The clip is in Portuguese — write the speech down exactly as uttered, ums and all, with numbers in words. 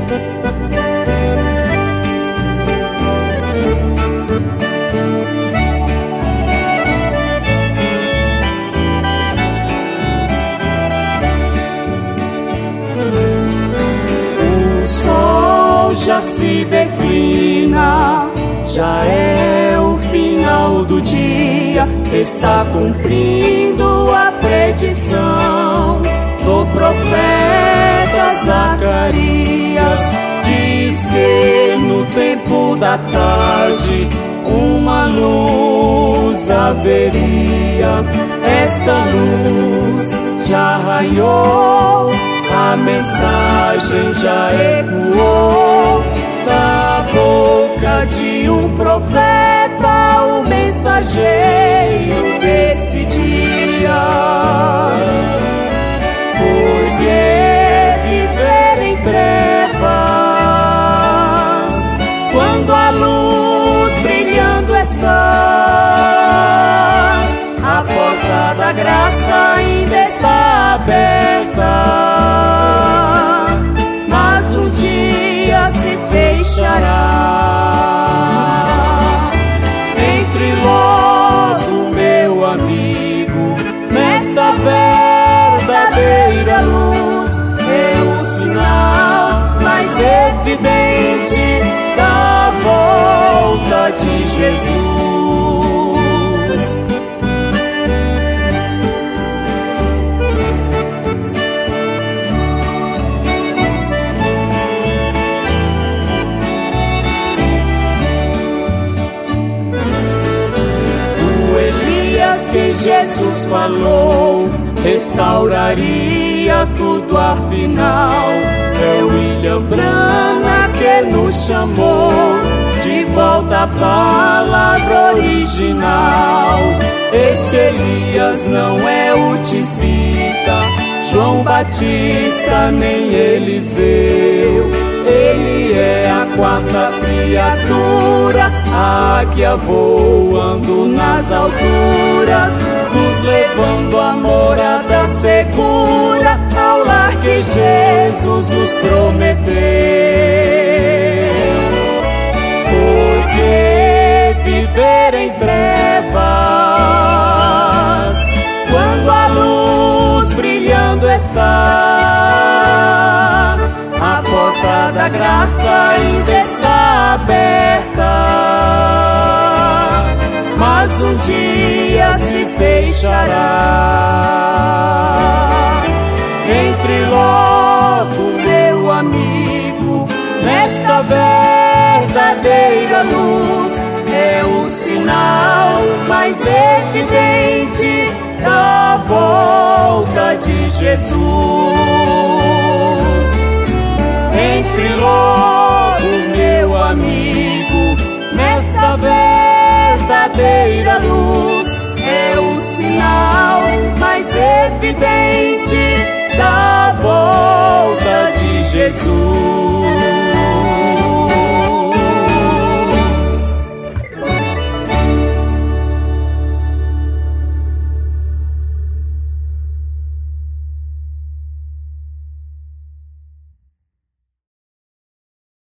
Já se declina, já é o final do dia, está cumprindo a predição do profeta Zacarias. Diz que no tempo da tarde uma luz haveria, esta luz já raiou, a mensagem já ecoou da boca de um profeta, o mensageiro desse dia. Por que viver em trevas quando a luz brilhando está? A porta da graça ainda está aberta, mas um dia se fechará. Entre logo, meu amigo, nesta verdadeira luz, é o sinal mais evidente da volta de Jesus. Que Jesus falou, restauraria tudo afinal. É William Branham que nos chamou de volta à palavra original. Esse Elias não é o tisbita, João Batista nem Eliseu. Ele é a quarta criatura, a águia voando nas alturas, nos levando à morada segura, ao lar que Jesus nos prometeu. Por que viver em trevas quando a luz brilhando está? A porta da graça ainda está aberta, mas um dia se fechará. Entre logo, meu amigo, nesta verdadeira luz, é o sinal mais evidente da volta de Jesus. Entre logo, meu amigo, nesta verdadeira luz, é o sinal mais evidente da volta de Jesus.